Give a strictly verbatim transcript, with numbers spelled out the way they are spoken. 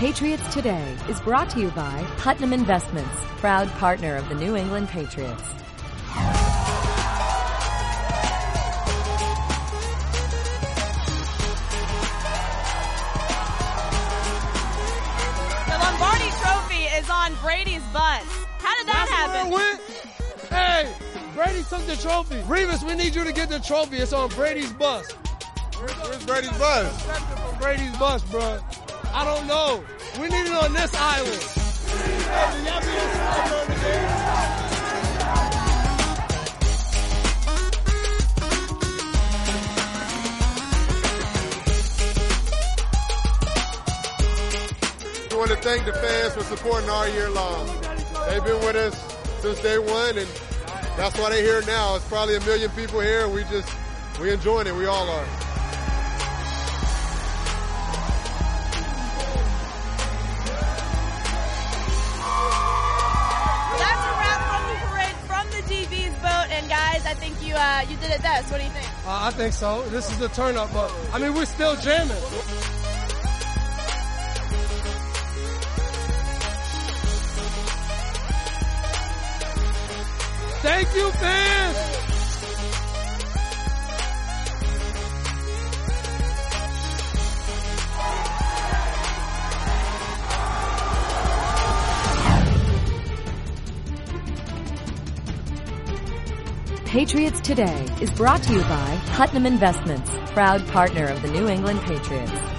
Patriots Today is brought to you by Putnam Investments, proud partner of the New England Patriots. The Lombardi Trophy is on Brady's bus. How did that That's happen? Where it went? Hey, Brady took the trophy. Revis, we need you to get the trophy. It's on Brady's bus. Where's, where's Brady's bus? On Brady's bus, bro. I don't know. We need it on this island. Hey, y'all be inside over there. We want to thank the fans for supporting all year long. They've been with us since day one, and that's why they're here now. It's probably a million people here. We just, we enjoying it. We all are. That's a wrap from the parade from the D B's boat. And guys, I think you uh, you did it best. What do you think? Uh, I think so. This is the turn up, but I mean, we're still jamming. Thank you, fans. Patriots Today is brought to you by Putnam Investments, proud partner of the New England Patriots.